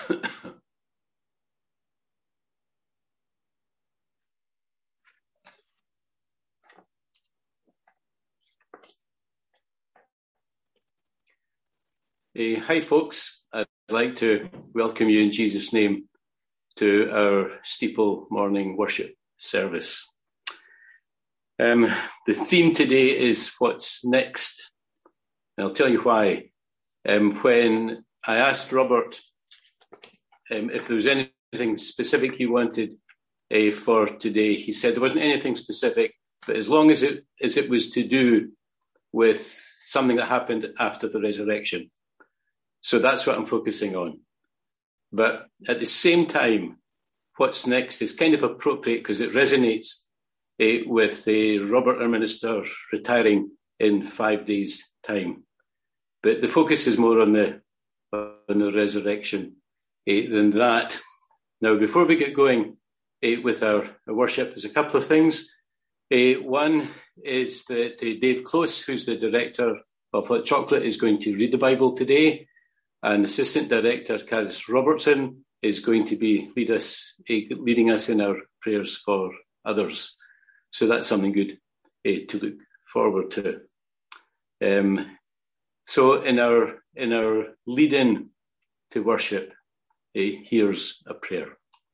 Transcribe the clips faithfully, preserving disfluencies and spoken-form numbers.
Uh, hi folks, I'd like to welcome you in Jesus' name to our steeple morning worship service. Um, the theme today is what's next, and I'll tell you why. Um, when I asked Robert um, if there was anything specific he wanted uh, for today, he said there wasn't anything specific, but as long as it as it was to do with something that happened after the resurrection. So that's what I'm focusing on. But at the same time, what's next is kind of appropriate because it resonates uh, with uh, Robert, our minister, retiring in five days' time. But the focus is more on the on the resurrection uh, than that. Now, before we get going uh, with our, our worship, there's a couple of things. Uh, one is that uh, Dave Close, who's the director of Hot Chocolate, is going to read the Bible today. And Assistant Director Caris Robertson is going to be lead us, uh, leading us in our prayers for others. So that's something good uh, to look forward to. Um, so in our in our lead-in to worship, uh, here's a prayer.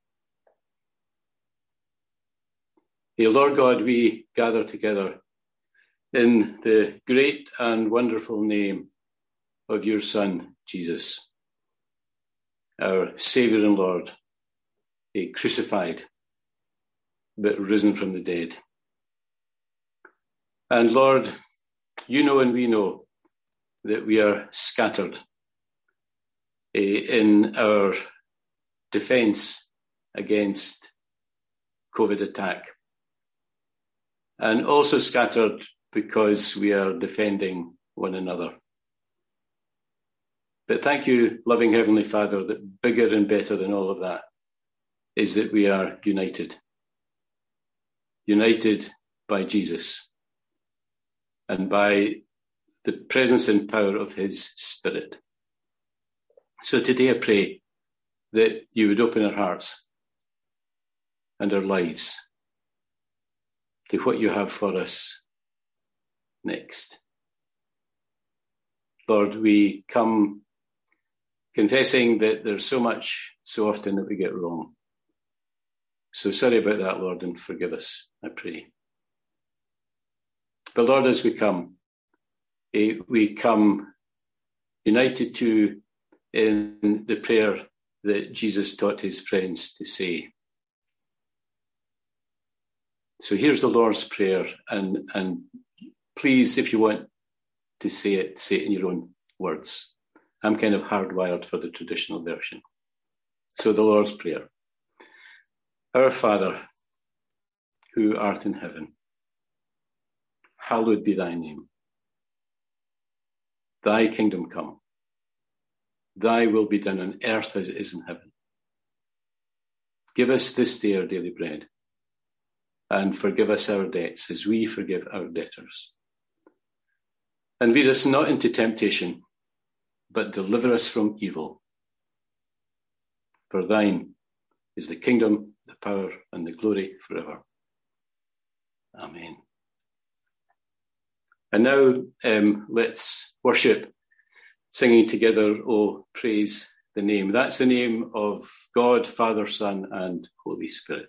Hey, Lord God, we gather together in the great and wonderful name of your Son, Jesus, our Saviour and Lord, a crucified, but risen from the dead. And Lord, you know and we know that we are scattered uh, in our defence against COVID attack, and also scattered because we are defending one another. But thank you, loving Heavenly Father, that bigger and better than all of that is that we are united. United by Jesus and by the presence and power of his Spirit. So today I pray that you would open our hearts and our lives to what you have for us next. Lord, we come confessing that there's so much, so often that we get wrong. So sorry about that, Lord, and forgive us, I pray. But Lord, as we come, eh, we come united to in the prayer that Jesus taught his friends to say. So here's the Lord's Prayer, and, and please, if you want to say it, say it in your own words. I'm kind of hardwired for the traditional version. So the Lord's Prayer. Our Father, who art in heaven, hallowed be thy name. Thy kingdom come. Thy will be done on earth as it is in heaven. Give us this day our daily bread, and forgive us our debts as we forgive our debtors. And lead us not into temptation, but deliver us from evil. For thine is the kingdom, the power, and the glory forever. Amen. And now um, let's worship, singing together, Oh, praise the name. That's the name of God, Father, Son, and Holy Spirit.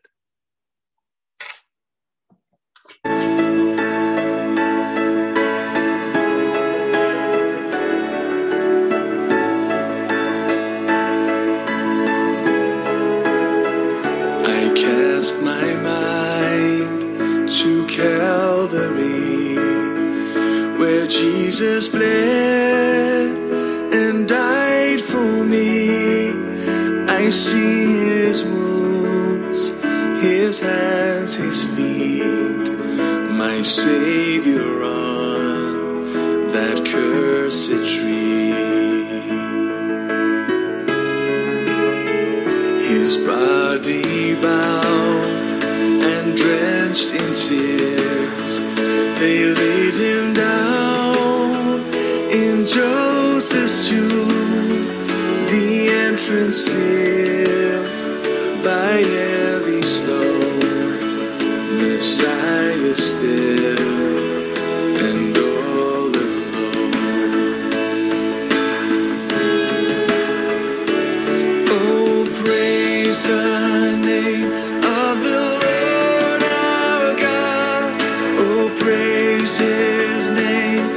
My mind to Calvary, where Jesus bled and died for me. I see his wounds, his hands, his feet, my Savior on that cursed tree. His body bound and drenched in tears, they laid him down in Joseph's tomb. The entrance concealed by every stone, Messiah still and all alone. Oh, praise the name of the Lord our God. Oh, praise His name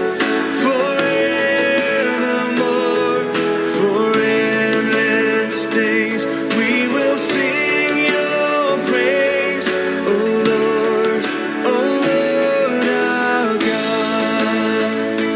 forevermore. For endless days we will sing Your praise, O Lord, O Lord our God.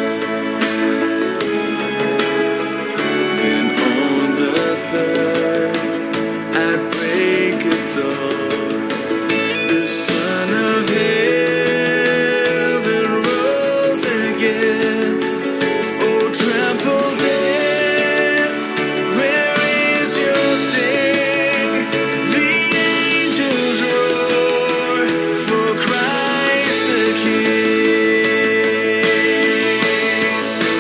Then on the third, at break of dawn, the Son of Heaven rose again. Oh, trample dead, where is Your sting? The angels roar for Christ the King.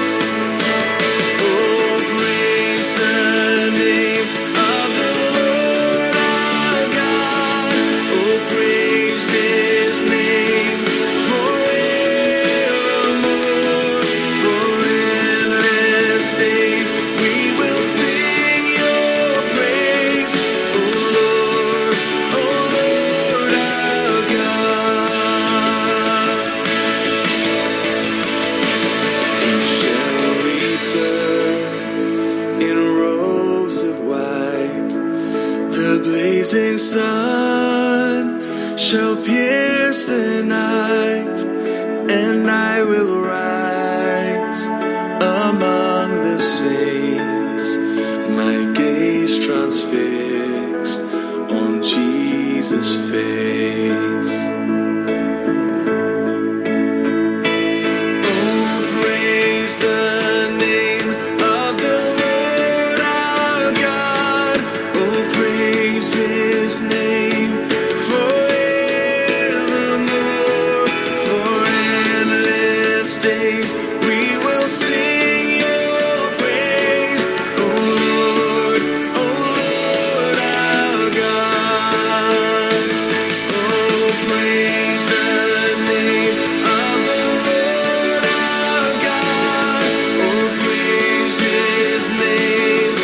Oh, praise the name of the Lord our God. Oh, praise His name forevermore. For endless days we will sing Your praise, O Lord, O Lord our God. He shall return in robes of white. The blazing sun shall pierce the night, and I will rise among the saints, my gaze transfixed on Jesus' face. Oh, praise the name of the Lord our God. Oh, praise His name forevermore. For endless days we will sing Your praise, O Lord, O Lord our God. Oh, praise the name of the Lord our God. Oh, praise His name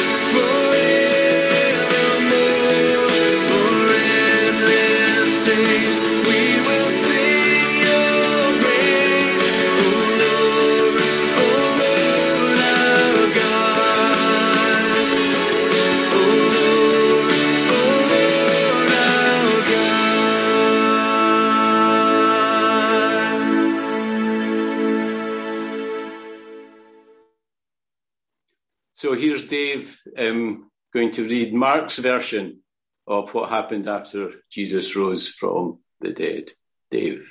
forevermore. For endless days we will sing Your praise, O Lord, O Lord our God. O Lord, O Lord our God. So here's Dave um, going to read Mark's version of what happened after Jesus rose from the dead. Dave.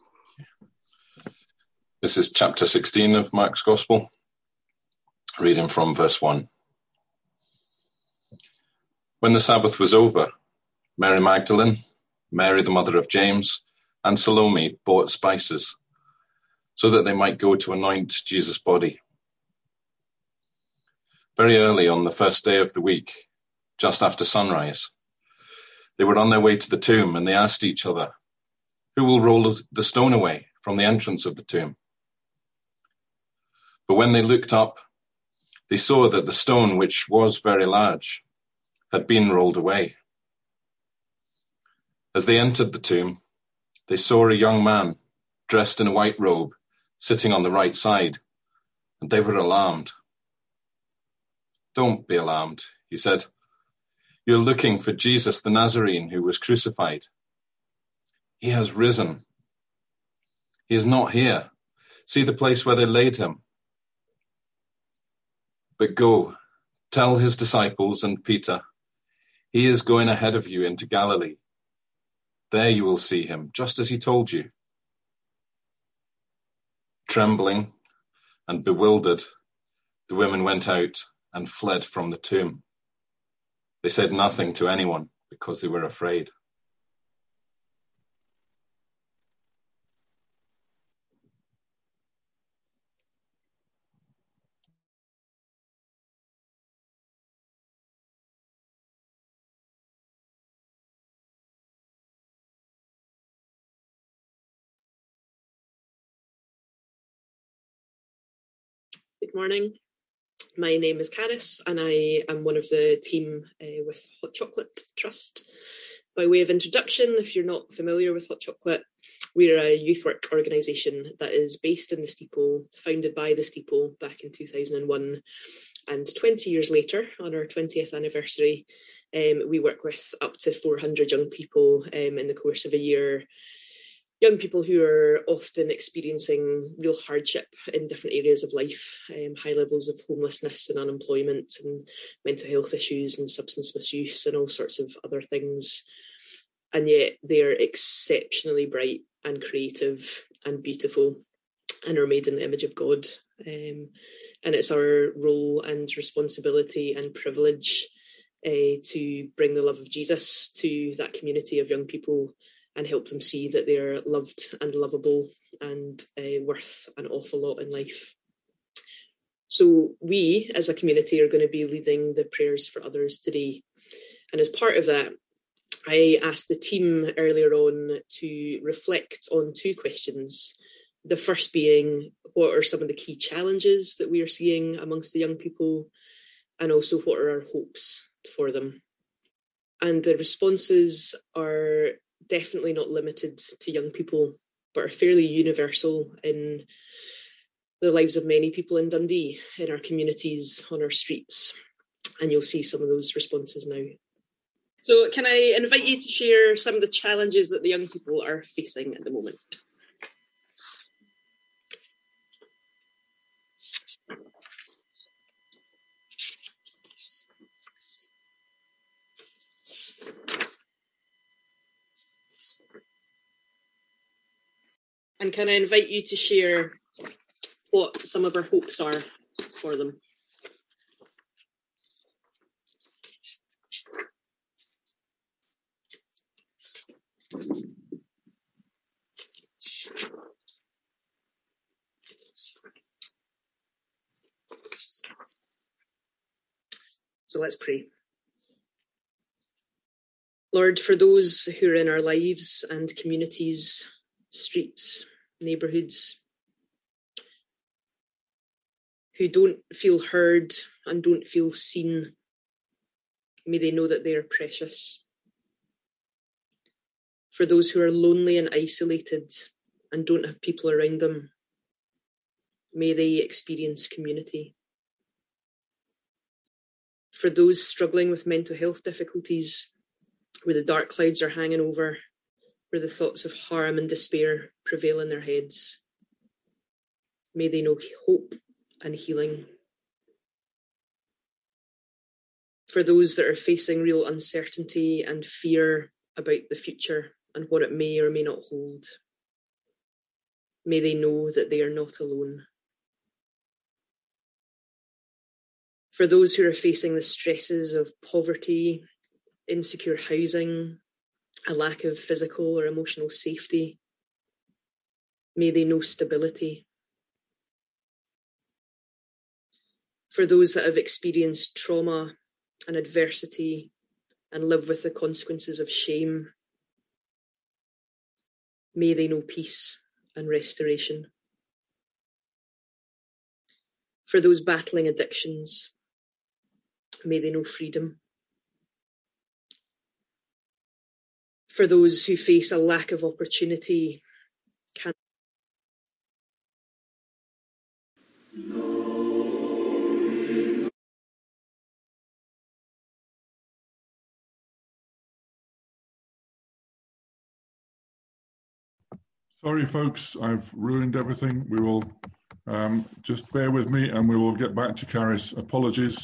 This is chapter sixteen of Mark's Gospel, reading from verse one. When the Sabbath was over, Mary Magdalene, Mary the mother of James, and Salome bought spices, so that they might go to anoint Jesus' body. Very early on the first day of the week, just after sunrise, they were on their way to the tomb, and they asked each other, "Who will roll the stone away from the entrance of the tomb?" But when they looked up, they saw that the stone, which was very large, had been rolled away. As they entered the tomb, they saw a young man dressed in a white robe sitting on the right side, and they were alarmed. "Don't be alarmed," he said. "You're looking for Jesus the Nazarene who was crucified. He has risen. He is not here. See the place where they laid him. But go, tell his disciples and Peter, he is going ahead of you into Galilee. There you will see him, just as he told you." Trembling and bewildered, the women went out and fled from the tomb. They said nothing to anyone because they were afraid. Good morning. My name is Caris and I am one of the team uh, with Hot Chocolate Trust. By way of introduction, if you're not familiar with Hot Chocolate, we're a youth work organisation that is based in the Steeple, founded by the Steeple back in two thousand one. And twenty years later, on our twentieth anniversary, um, we work with up to four hundred young people um, in the course of a year. Young people who are often experiencing real hardship in different areas of life, um, high levels of homelessness and unemployment and mental health issues and substance misuse and all sorts of other things. And yet they're exceptionally bright and creative and beautiful and are made in the image of God. Um, and it's our role and responsibility and privilege uh, to bring the love of Jesus to that community of young people and help them see that they're loved and lovable and uh, worth an awful lot in life. So we, as a community, are going to be leading the prayers for others today. And as part of that, I asked the team earlier on to reflect on two questions. The first being, what are some of the key challenges that we are seeing amongst the young people? And also, what are our hopes for them? And the responses are definitely not limited to young people, but are fairly universal in the lives of many people in Dundee, in our communities, on our streets. And you'll see some of those responses now. So can I invite you to share some of the challenges that the young people are facing at the moment? And can I invite you to share what some of our hopes are for them? So let's pray. Lord, for those who are in our lives and communities, streets, neighbourhoods, who don't feel heard and don't feel seen, may they know that they are precious. For those who are lonely and isolated and don't have people around them, may they experience community. For those struggling with mental health difficulties, where the dark clouds are hanging over, where the thoughts of harm and despair prevail in their heads, may they know hope and healing. For those that are facing real uncertainty and fear about the future and what it may or may not hold, may they know that they are not alone. For those who are facing the stresses of poverty, insecure housing, a lack of physical or emotional safety, may they know stability. For those that have experienced trauma and adversity and live with the consequences of shame, may they know peace and restoration. For those battling addictions, may they know freedom. For those who face a lack of opportunity, can Sorry, folks, I've ruined everything. We will um, just bear with me and we will get back to Caris. Apologies.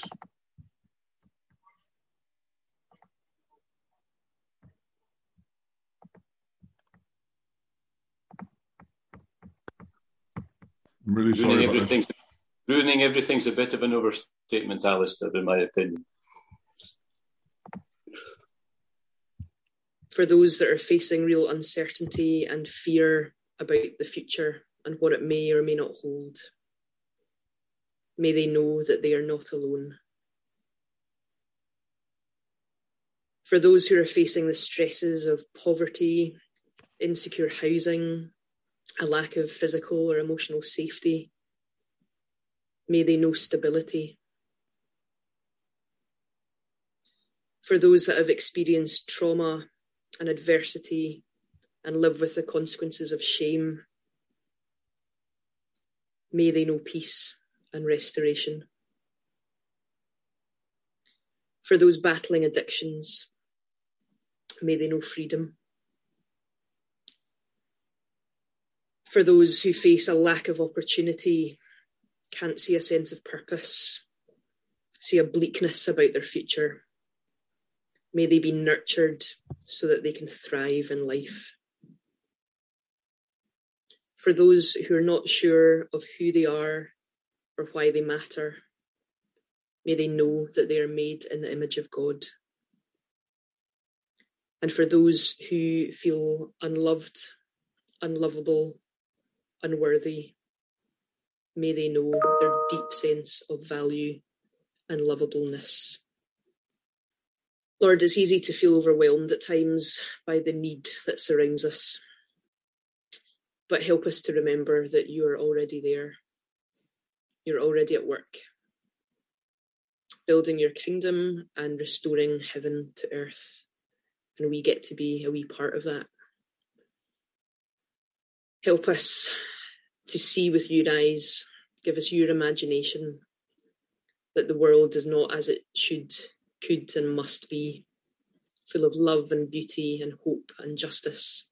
I'm really sorry ruining about everything's, this. Ruining everything's a bit of an overstatement, Alistair, in my opinion. For those that are facing real uncertainty and fear about the future and what it may or may not hold, may they know that they are not alone. For those who are facing the stresses of poverty, insecure housing, a lack of physical or emotional safety, may they know stability. For those that have experienced trauma and adversity and live with the consequences of shame, may they know peace and restoration. For those battling addictions, may they know freedom. For those who face a lack of opportunity, can't see a sense of purpose, see a bleakness about their future, may they be nurtured so that they can thrive in life. For those who are not sure of who they are or why they matter, may they know that they are made in the image of God. And for those who feel unloved, unlovable, unworthy, may they know their deep sense of value and lovableness. Lord, it's easy to feel overwhelmed at times by the need that surrounds us, but help us to remember that you are already there. You're already at work, building your kingdom and restoring heaven to earth, and we get to be a wee part of that. Help us to see with your eyes, give us your imagination, that the world is not as it should, could and must be, full of love and beauty and hope and justice.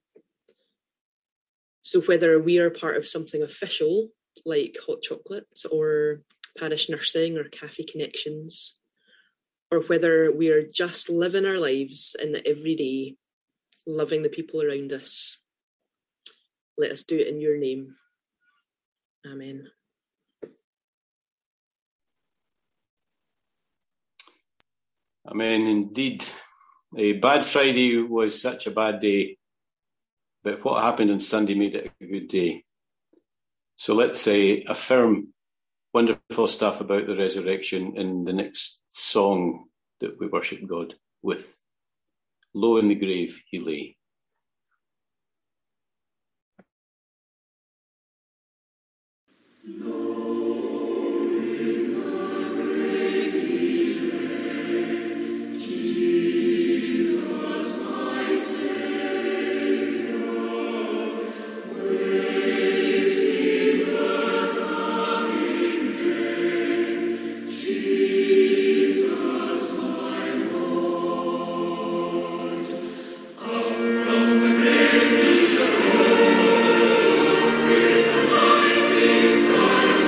So whether we are part of something official, like Hot Chocolate or Parish Nursing or Cafe Connections, or whether we are just living our lives in the everyday, loving the people around us, let us do it in your name. Amen. Amen, indeed. A bad Friday was such a bad day, but what happened on Sunday made it a good day. So let's say affirm wonderful stuff about the resurrection in the next song that we worship God with. Low in the grave he lay. From the grave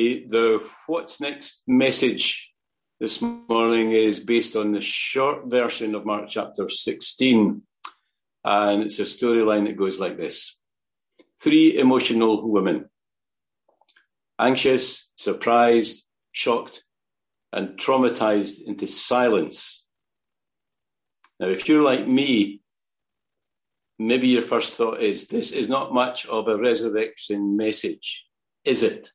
A, the What's Next message this morning is based on the short version of Mark chapter sixteen. And it's a storyline that goes like this. Three emotional women. Anxious, surprised, shocked, and traumatized into silence. Now, if you're like me, maybe your first thought is, this is not much of a resurrection message, is it?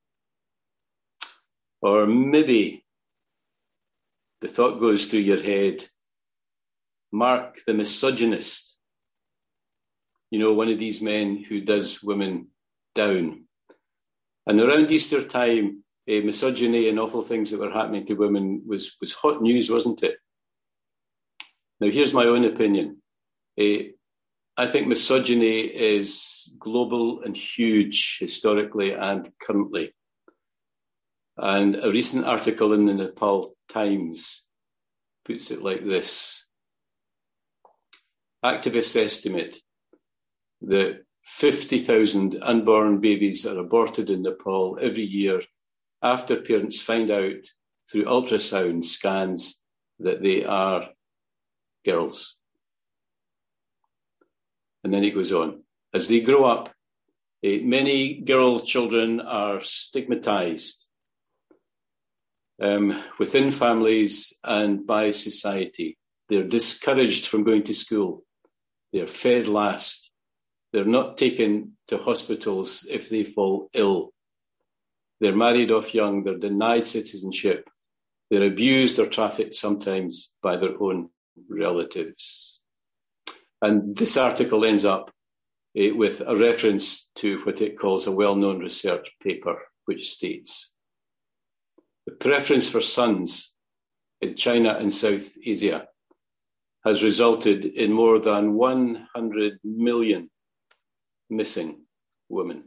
Or maybe the thought goes through your head, Mark the misogynist, you know, one of these men who does women down. And around Easter time, eh, misogyny and awful things that were happening to women was, was hot news, wasn't it? Now, here's my own opinion. Eh, I think misogyny is global and huge, historically and currently. And a recent article in the Nepal Times puts it like this. Activists estimate that fifty thousand unborn babies are aborted in Nepal every year after parents find out through ultrasound scans that they are girls. And then it goes on. As they grow up, eh, many girl children are stigmatized um, within families and by society. They're discouraged from going to school. They're fed last. They're not taken to hospitals if they fall ill. They're married off young. They're denied citizenship. They're abused or trafficked sometimes by their own relatives. And this article ends up uh, with a reference to what it calls a well-known research paper, which states, the preference for sons in China and South Asia has resulted in more than one hundred million missing women.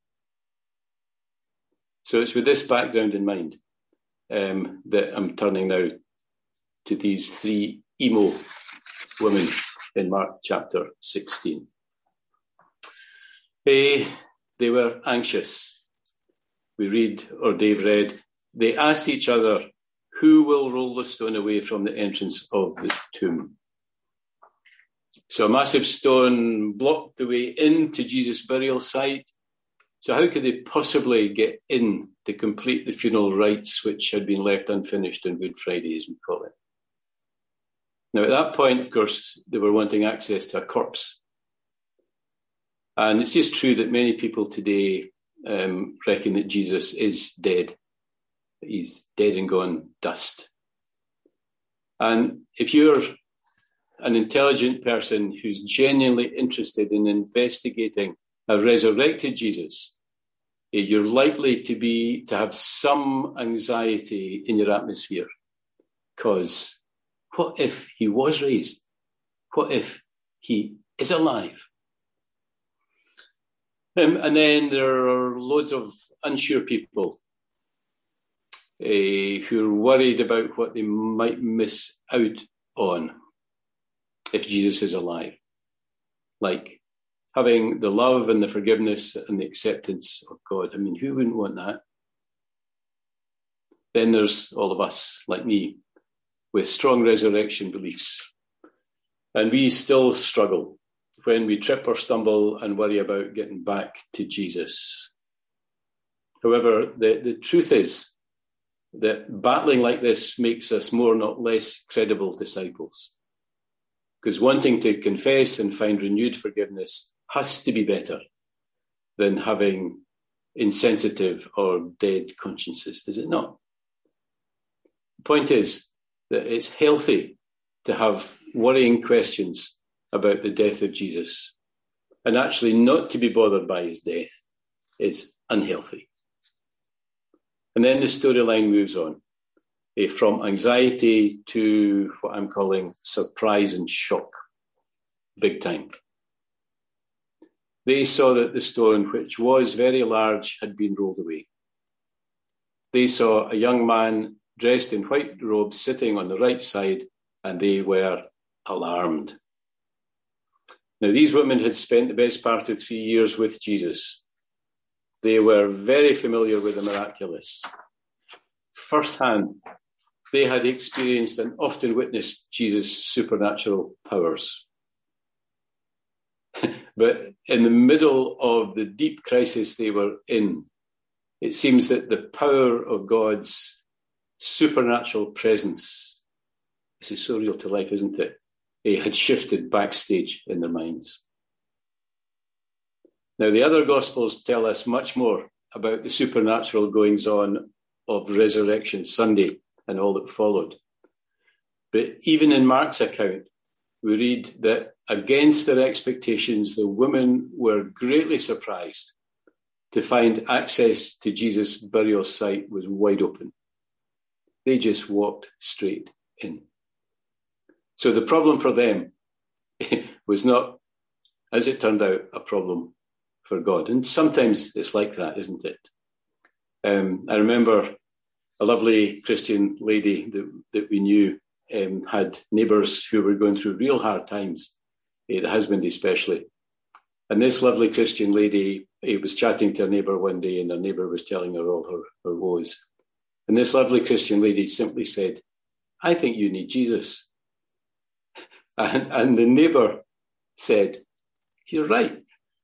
So it's with this background in mind um, that I'm turning now to these three emo women in Mark chapter sixteen. They, they were anxious. We read, or Dave read, they asked each other, who will roll the stone away from the entrance of the tomb? So a massive stone blocked the way into Jesus' burial site. So how could they possibly get in to complete the funeral rites which had been left unfinished on Good Friday, as we call it? Now, at that point, of course, they were wanting access to a corpse. And it's just true that many people today um, reckon that Jesus is dead. He's dead and gone dust. And if you're an intelligent person who's genuinely interested in investigating a resurrected Jesus, you're likely to be to have some anxiety in your atmosphere. Because what if he was raised? What if he is alive? Um, and then there are loads of unsure people uh, who are worried about what they might miss out on if Jesus is alive. Like having the love and the forgiveness and the acceptance of God. I mean, who wouldn't want that? Then there's all of us, like me, with strong resurrection beliefs. And we still struggle when we trip or stumble and worry about getting back to Jesus. However, the, the truth is that battling like this makes us more, not less, credible disciples. Because wanting to confess and find renewed forgiveness has to be better than having insensitive or dead consciences, does it not? The point is that it's healthy to have worrying questions about the death of Jesus, and actually not to be bothered by his death is unhealthy. And then the storyline moves on eh, from anxiety to what I'm calling surprise and shock, big time. They saw that the stone, which was very large, had been rolled away. They saw a young man dressed in white robes sitting on the right side, and they were alarmed. Now, these women had spent the best part of three years with Jesus. They were very familiar with the miraculous. Firsthand, they had experienced and often witnessed Jesus' supernatural powers. But in the middle of the deep crisis they were in, it seems that the power of God's supernatural presence, this is so real to life, isn't it? It had shifted backstage in their minds. Now, the other Gospels tell us much more about the supernatural goings-on of Resurrection Sunday and all that followed. But even in Mark's account, we read that against their expectations, the women were greatly surprised to find access to Jesus' burial site was wide open. They just walked straight in. So the problem for them was not, as it turned out, a problem for God. And sometimes it's like that, isn't it? Um, I remember a lovely Christian lady that, that we knew um, had neighbours who were going through real hard times, uh, the husband especially. And this lovely Christian lady uh, was chatting to a neighbour one day, and her neighbour was telling her all her, her woes. And this lovely Christian lady simply said, "I think you need Jesus." And, and the neighbour said, "You're right."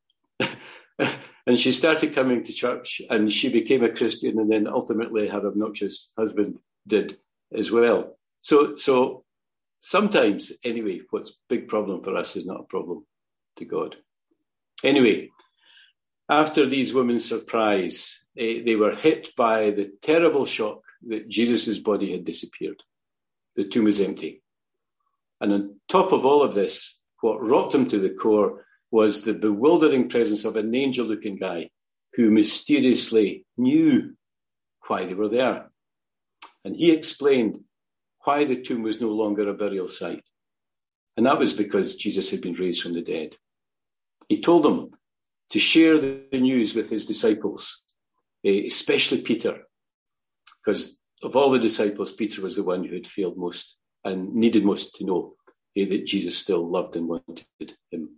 And she started coming to church, and she became a Christian, and then ultimately her obnoxious husband did as well. So, so sometimes, anyway, what's a big problem for us is not a problem to God. Anyway, after these women's surprise, they, they were hit by the terrible shock that Jesus' body had disappeared. The tomb was empty. And on top of all of this, what rocked them to the core was the bewildering presence of an angel-looking guy who mysteriously knew why they were there. And he explained why the tomb was no longer a burial site. And that was because Jesus had been raised from the dead. He told them to share the news with his disciples, especially Peter, because of all the disciples, Peter was the one who had failed most and needed most to know that Jesus still loved and wanted him.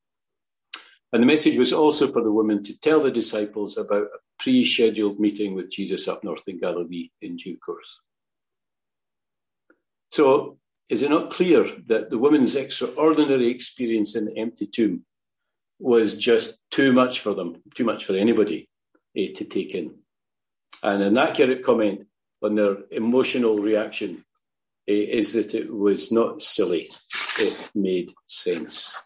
And the message was also for the women to tell the disciples about a pre-scheduled meeting with Jesus up north in Galilee in due course. So, is it not clear that the women's extraordinary experience in the empty tomb was just too much for them, too much for anybody eh, to take in? And an accurate comment on their emotional reaction eh, is that it was not silly. It made sense.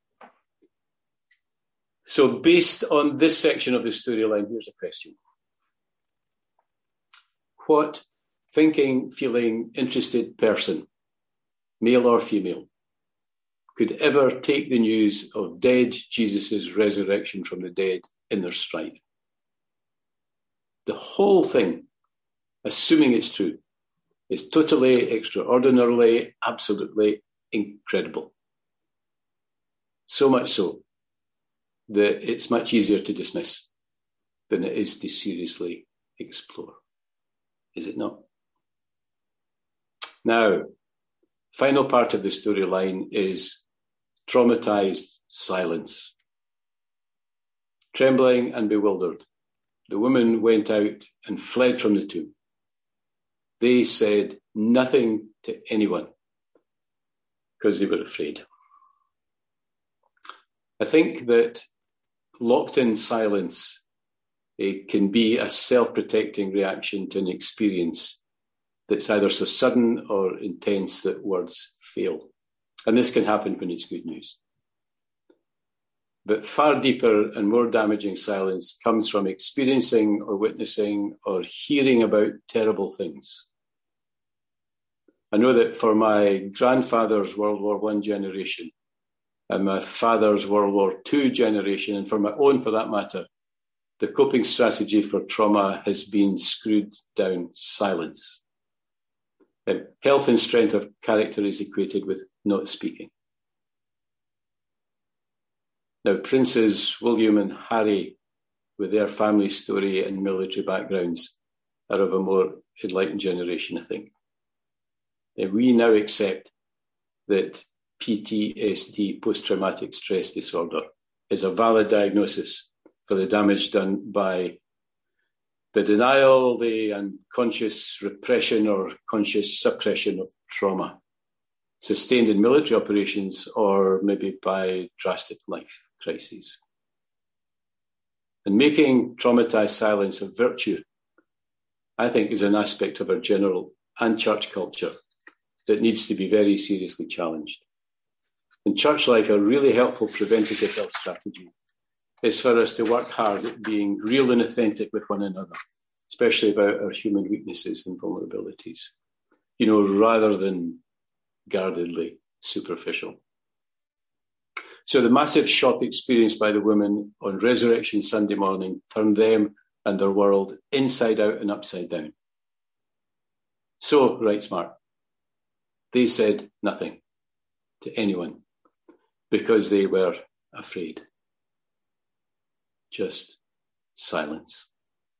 So based on this section of the storyline, here's a question. What thinking, feeling, interested person, male or female, could ever take the news of dead Jesus' resurrection from the dead in their stride? The whole thing, assuming it's true, is totally, extraordinarily, absolutely incredible. So much so that it's much easier to dismiss than it is to seriously explore. Is it not? Now, final part of the storyline is traumatized silence. Trembling and bewildered, the women went out and fled from the tomb. They said nothing to anyone because they were afraid. I think that locked in silence it can be a self-protecting reaction to an experience that's either so sudden or intense that words fail. And this can happen when it's good news. But far deeper and more damaging silence comes from experiencing or witnessing or hearing about terrible things. I know that for my grandfather's World War One generation and my father's World War Two generation, and for my own for that matter, the coping strategy for trauma has been screwed down silence. Um, health and strength of character is equated with not speaking. Now, Princes William and Harry, with their family story and military backgrounds, are of a more enlightened generation, I think. And we now accept that P T S D, post-traumatic stress disorder, is a valid diagnosis for the damage done by the denial, the unconscious repression or conscious suppression of trauma, sustained in military operations or maybe by drastic life crises. And making traumatized silence a virtue, I think, is an aspect of our general and church culture that needs to be very seriously challenged. In church life, a really helpful preventative health strategy is for us to work hard at being real and authentic with one another, especially about our human weaknesses and vulnerabilities, you know, rather than guardedly superficial. So the massive shock experienced by the women on Resurrection Sunday morning turned them and their world inside out and upside down. So, writes Mark, they said nothing to anyone because they were afraid. Just silence.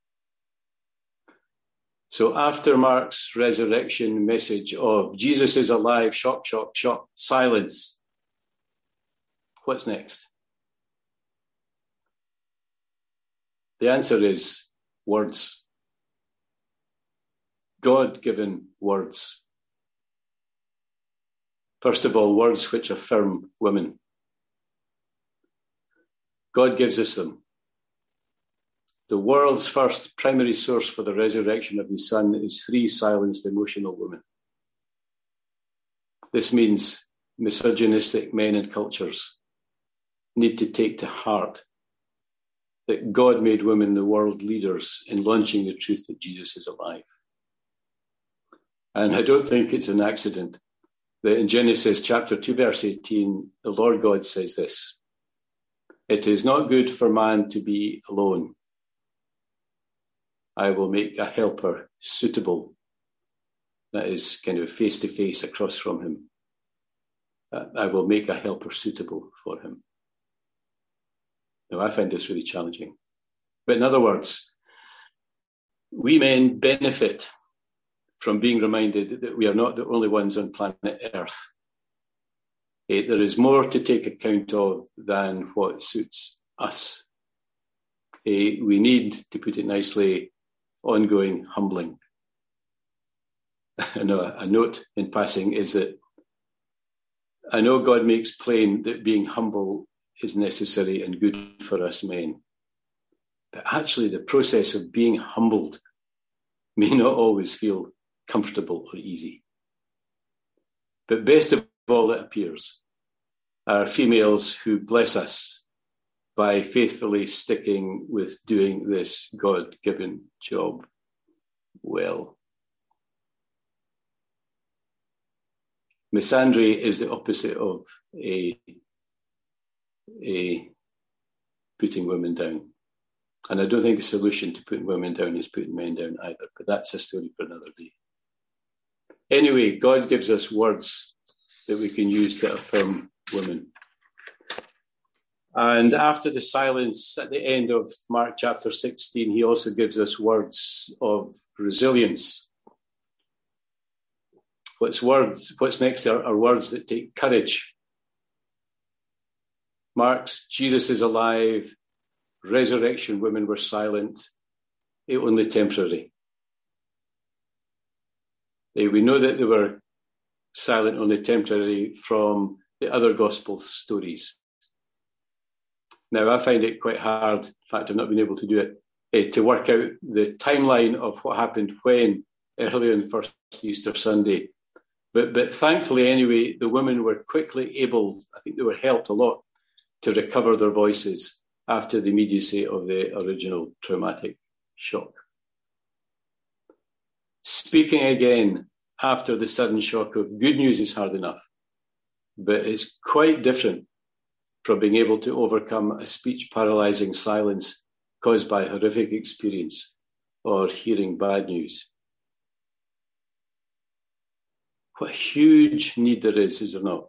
So after Mark's resurrection message of Jesus is alive, shock, shock, shock, silence, what's next? The answer is words. God-given words. First of all, words which affirm women. God gives us them. The world's first primary source for the resurrection of his son is three silenced emotional women. This means misogynistic men and cultures need to take to heart that God made women the world leaders in launching the truth that Jesus is alive. And I don't think it's an accident that in Genesis chapter two, verse eighteen, the Lord God says this: "It is not good for man to be alone. I will make a helper suitable," that is kind of face to face across from him. Uh, I will make a helper suitable for him. Now, I find this really challenging. But in other words, we men benefit from being reminded that we are not the only ones on planet Earth. Uh, there is more to take account of than what suits us. Uh, we need, to put it nicely, ongoing humbling. And a, a note in passing is that I know God makes plain that being humble is necessary and good for us men. But actually the process of being humbled may not always feel comfortable or easy. But best of all, it appears, are females who bless us by faithfully sticking with doing this God-given job well. Misandry is the opposite of a, a putting women down. And I don't think a solution to putting women down is putting men down either, but that's a story for another day. Anyway, God gives us words that we can use to affirm women. And after the silence at the end of Mark chapter sixteen, he also gives us words of resilience. What's words? What's next are, are words that take courage. Mark's Jesus is alive, resurrection women were silent, it only temporary. We know that they were silent only temporarily from the other gospel stories. Now, I find it quite hard, in fact, I've not been able to do it, uh, to work out the timeline of what happened when, early on first Easter Sunday. But, but thankfully, anyway, the women were quickly able, I think they were helped a lot, to recover their voices after the immediacy of the original traumatic shock. Speaking again after the sudden shock of good news is hard enough, but it's quite different from being able to overcome a speech-paralyzing silence caused by horrific experience or hearing bad news. What a huge need there is, is there not,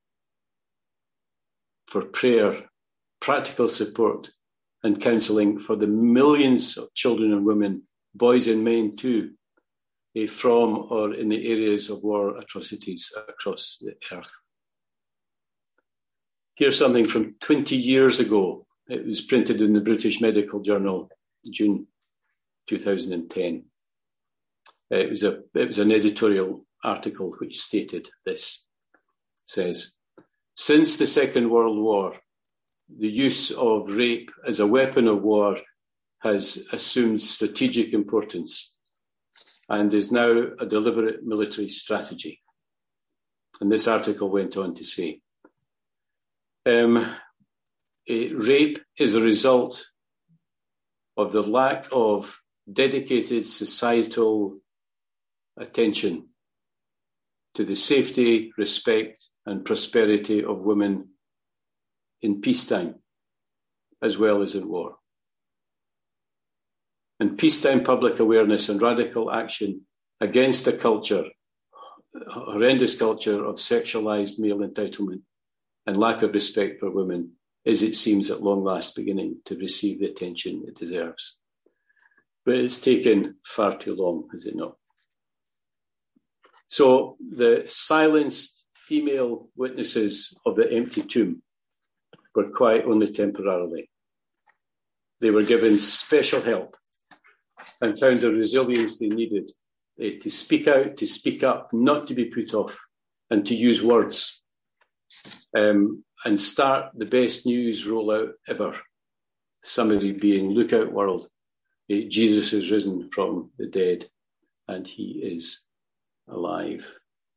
for prayer, practical support and counselling for the millions of children and women, boys and men too, from or in the areas of war atrocities across the earth. Here's something from twenty years ago It was printed in the British Medical Journal, June two thousand ten. It was a it was an editorial article which stated this. It says, since the Second World War, the use of rape as a weapon of war has assumed strategic importance and is now a deliberate military strategy. And this article went on to say, um, rape is a result of the lack of dedicated societal attention to the safety, respect, and prosperity of women in peacetime, as well as in war. And peacetime public awareness and radical action against a culture, a horrendous culture of sexualized male entitlement and lack of respect for women is, it seems, at long last beginning to receive the attention it deserves. But it's taken far too long, has it not? So the silenced female witnesses of the empty tomb were quiet only temporarily. They were given special help and found the resilience they needed uh, to speak out, to speak up, not to be put off, and to use words um, and start the best news rollout ever. Summary being, look out world, uh, Jesus is risen from the dead and he is alive.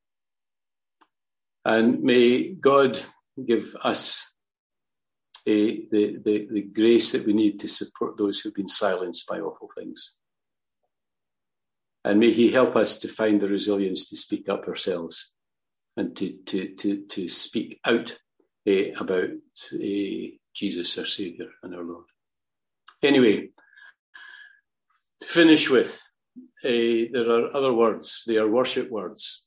And may God give us uh, the, the, the grace that we need to support those who've been silenced by awful things. And may he help us to find the resilience to speak up ourselves and to, to, to, to speak out uh, about uh, Jesus, our Saviour and our Lord. Anyway, to finish with, uh, there are other words. They are worship words.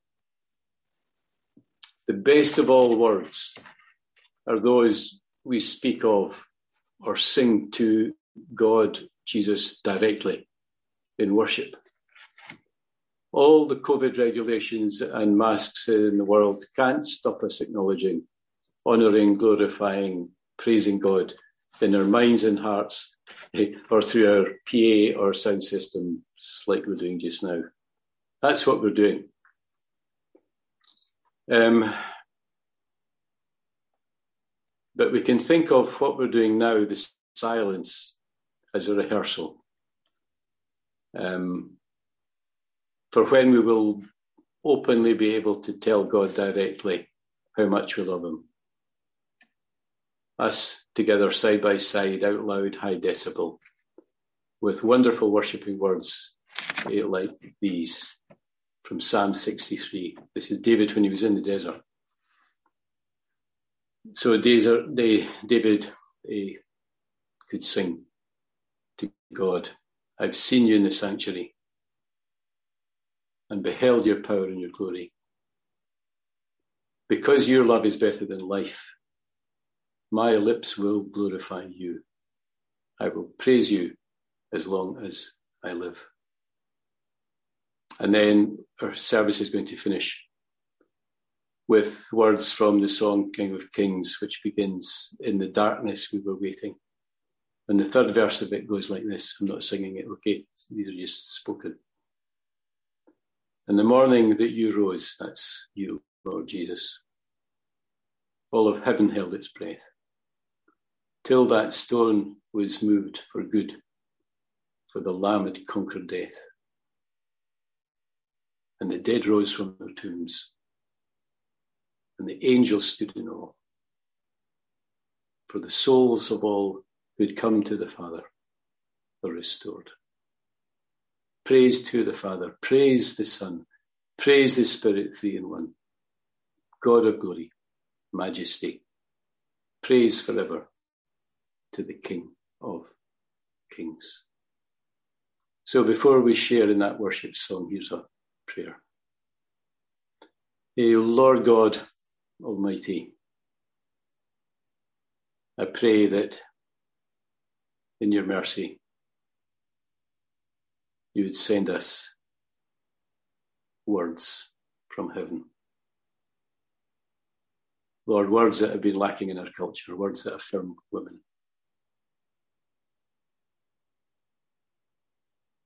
The best of all words are those we speak of or sing to God, Jesus, directly in worship. All the COVID regulations and masks in the world can't stop us acknowledging, honouring, glorifying, praising God in our minds and hearts, or through our P A or sound systems like we're doing just now. That's what we're doing. Um, but we can think of what we're doing now, the silence, as a rehearsal. Um, for when we will openly be able to tell God directly how much we love him. Us together side by side, out loud, high decibel, with wonderful worshipping words like these from Psalm sixty-three. This is David when he was in the desert. So desert, they, David eh, could sing to God, I've seen you in the sanctuary and beheld your power and your glory. Because your love is better than life, my lips will glorify you. I will praise you as long as I live. And then our service is going to finish with words from the song King of Kings, which begins, in the darkness we were waiting. And the third verse of it goes like this. I'm not singing it, okay? These are just spoken. And the morning that you rose, that's you, Lord Jesus. All of heaven held its breath, till that stone was moved for good, for the Lamb had conquered death. And the dead rose from their tombs, and the angels stood in awe, for the souls of all who had come to the Father were restored. Praise to the Father, praise the Son, praise the Spirit, three in one. God of glory, majesty, praise forever to the King of Kings. So before we share in that worship song, here's a prayer. Hey, Lord God Almighty, I pray that in your mercy, you would send us words from heaven. Lord, words that have been lacking in our culture, words that affirm women,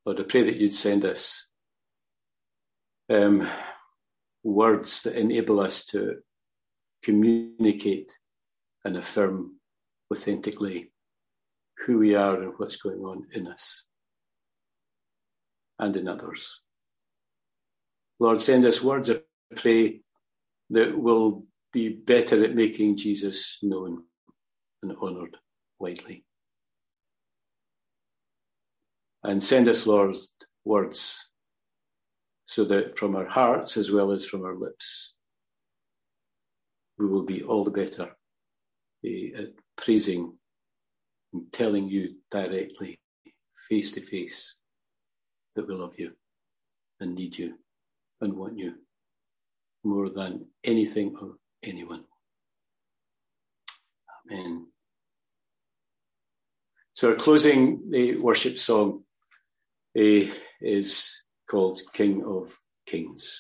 Lord, I pray that you'd send us um, words that enable us to communicate and affirm authentically who we are and what's going on in us and in others. Lord, send us words, I pray, that will be better at making Jesus known and honoured widely. And send us, Lord, words so that from our hearts as well as from our lips, we will be all the better uh, at praising and telling you directly, face to face, that we love you and need you and want you more than anything or anyone. Amen. So our closing uh, worship song uh, is called King of Kings.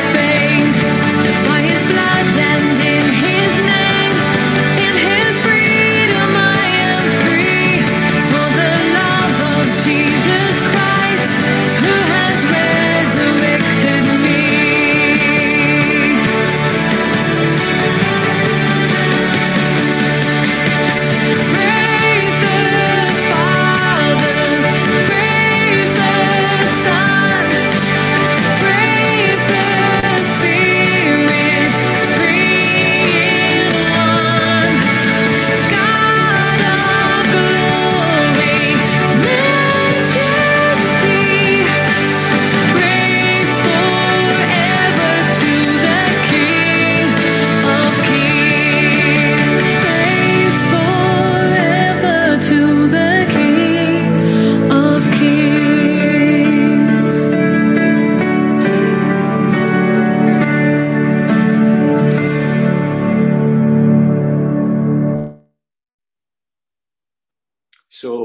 By his blood and in his name, in his freedom.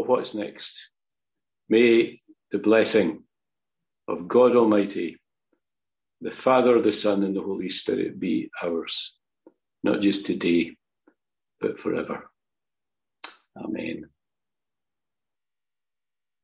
what's next. May the blessing of God Almighty, the Father, the Son, and the Holy Spirit be ours, not just today, but forever. Amen.